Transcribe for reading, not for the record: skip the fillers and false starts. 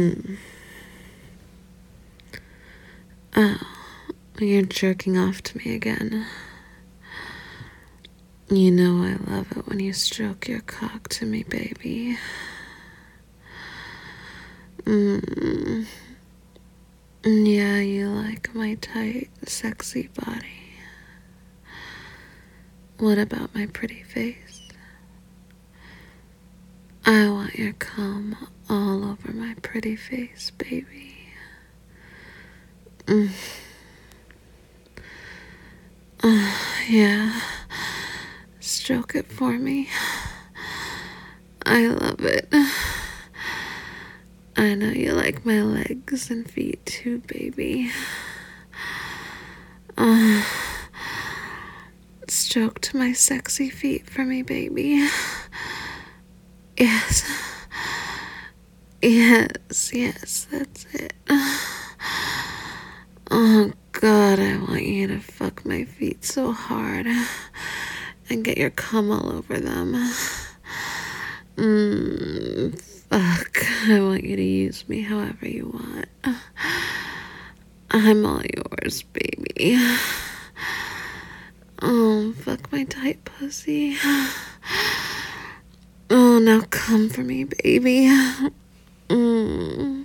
Oh, you're jerking off to me again. You know I love it when you stroke your cock to me, baby. Yeah, you like my tight, sexy body. What about my pretty face? I want your cum all over my pretty face, baby. Yeah. Stroke it for me. I love it. I know you like my legs and feet too, baby. Stroke to my sexy feet for me, baby. Yes. Yes, that's it. Oh, God, I want you to fuck my feet so hard and get your cum all over them. Fuck, I want you to use me however you want. I'm all yours, baby. Oh, fuck my tight pussy. Oh, now come for me, baby.